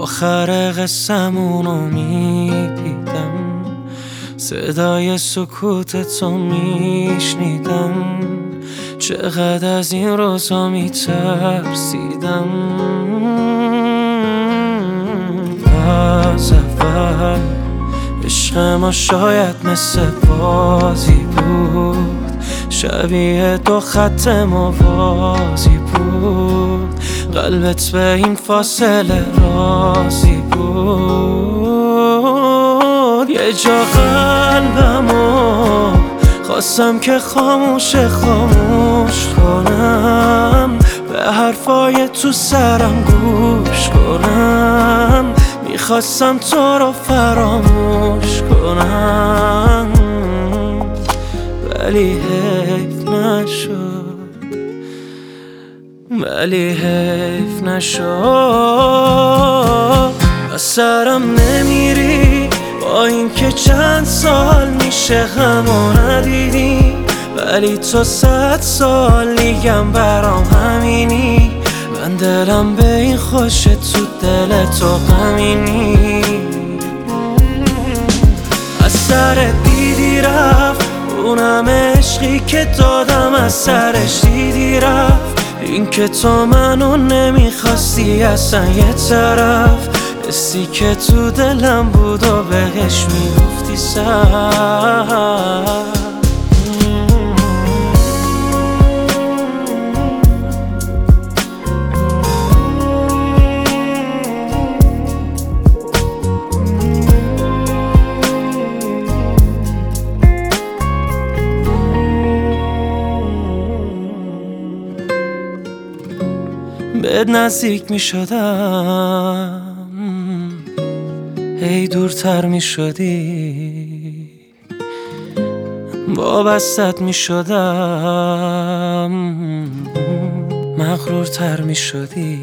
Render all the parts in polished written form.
آخر قصمونو میدیدم، صدای سکوتتو میشنیدم، چقدر از این روزا میترسیدم. از اول عشق ما شاید مثل بازی بود، شبیه دو خط موازی بود، قلبت به این فاصله راضی بود. یه جا قلبمو خواستم که خاموش کنم، به حرفای تو سرم گوش کنم، میخواستم تو رو فراموش کنم، ولی حیف نشد. از سرم نمیری با این که چند سال میشه همو ندیدی، ولی تو 100 سال دیگم برام همینی. من دلم به این خوشه، تو دل تو غمینی. از سر دیدی رفت، اونم عشقی که دادم از سرش دیدی رفت. این که تو منو نمیخواستی اصلا یه طرف، حسی که تو دلم بود و بهش میگفتی سر. بهت نزدیک می شدم، هی دورتر می شدی، وابستت می شدم، مغرورتر می شدی.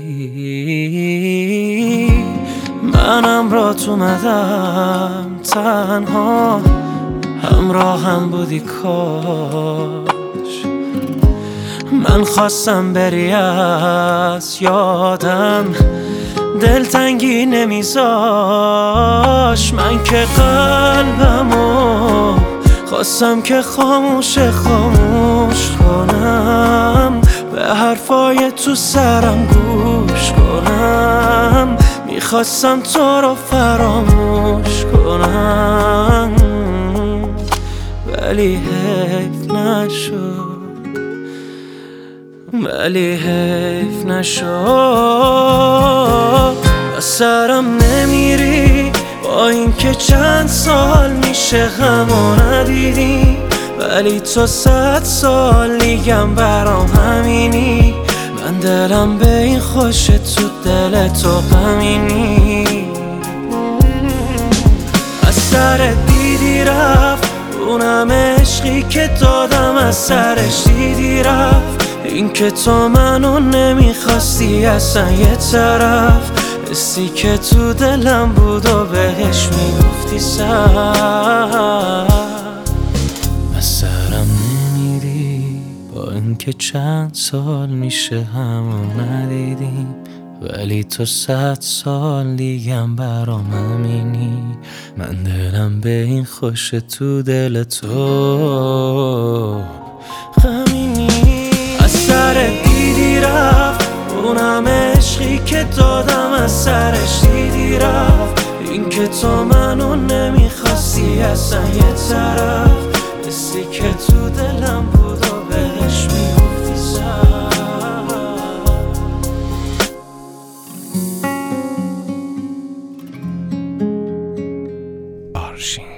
منم رات اومدم تنها، همراهم بودی کاش. من خواستم بری از یادم، دلتنگی نمیذاش. من که قلبمو خواستم که خاموش کنم، به حرفای تو سرم گوش کنم، میخواستم تو رو فراموش کنم، ولی حیف نشد. از سرم نمیری با این که چند سال میشه همو ندیدی، ولی تو 100 سال دیگم برام همینی. من دلم به این خوشه، تو دل تو غمینی. از سر دیدی رفت، اونم عشقی که دادم از سرش دیدی رفت. این که تو منو نمیخواستی اصلا یه طرف، حسی که تو دلم بود و بهش میگفتی سر. از سرم نمیری با این که چند سال میشه همو ندیدیم، ولی تو 100 سال دیگم برام همینی. من دلم به این خوشه، تو دل تو غمینی. از سر دیدی رفت، اونم عشقی که دادم از سرش دیدی رفت. این که تو منو نمیخواستی اصلا یه طرف، حسی که تو دلم بود و بهش میگفتی سر.